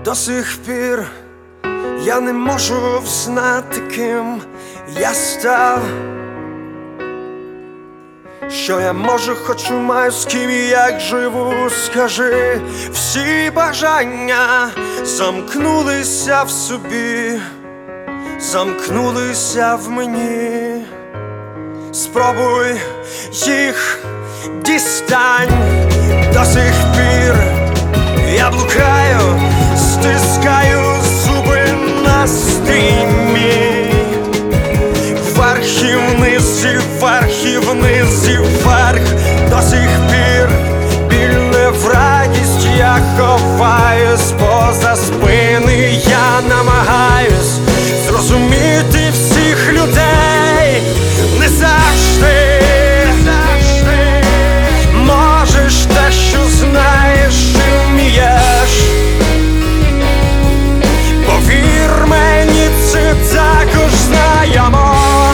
До сих пір я не можу взнати, ким я став. Що я можу, хочу, маю, з ким і як живу, скажи. Всі бажання замкнулися в собі, замкнулися в мені. Спробуй їх дістань. До сих пір я блукаю, стискаю зуби на стрімі. Вверх і вниз, і вверх, і вниз, і вверх. До сих пір біль не в радість, я ховаюсь поза спини. Я намагаюсь зрозуміти всіх людей. Не завжди можеш те, що знаєш і вмієш. Повір мені, це також знаємо.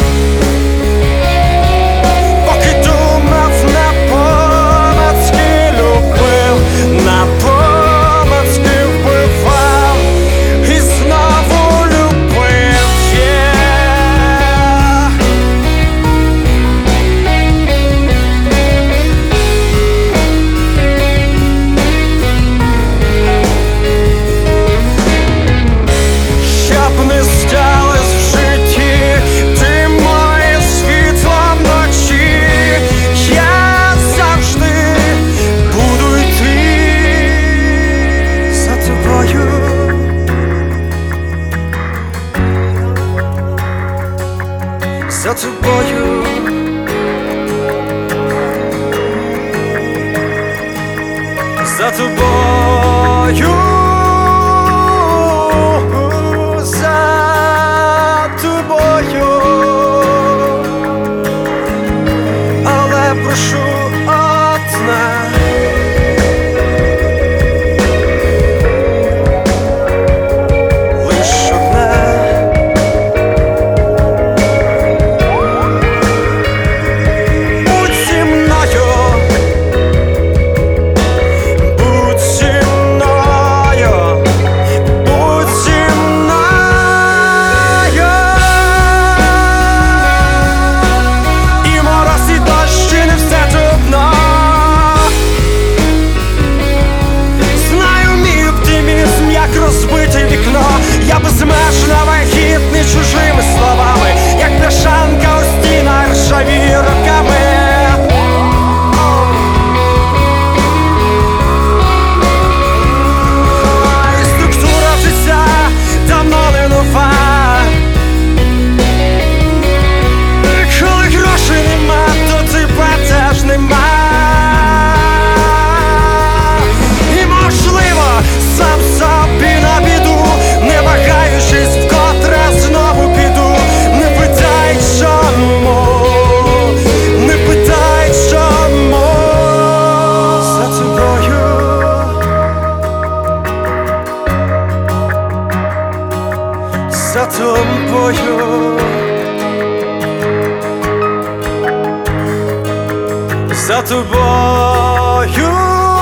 Поки думав, напомацьки любив, напомацьки вбивав і знову любив. Щоб не сталось в житті, ти моє світло вночі. Я завжди буду йти за тобою. За тобою. За тобою. За тобою. Але прошу одне. Лиш одне. Будь зі мною. Будь зі мною. Будь зі мною. І мороз, і дощ, і не все трудно. Знаю, мій оптимізм, як розбите вікно. Я безмежно вагітний чужими словами, як бляшанка у стінах ржавіє роками. І структура життя давно не нова. Коли грошей нема, то тебе теж нема. І можливо, сам собі на біду, не вагаючись, вкотре знову піду. Не питай чому, не питай чому. За тобою. За тобою. За тобою.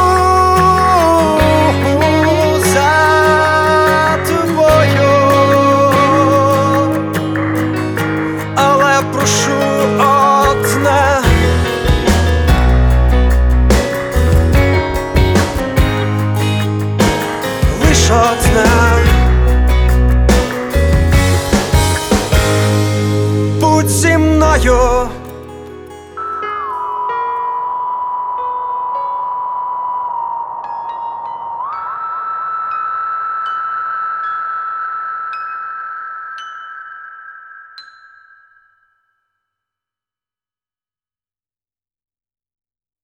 За тобою. Але прошу одне. Лиш одне. Будь зі мною.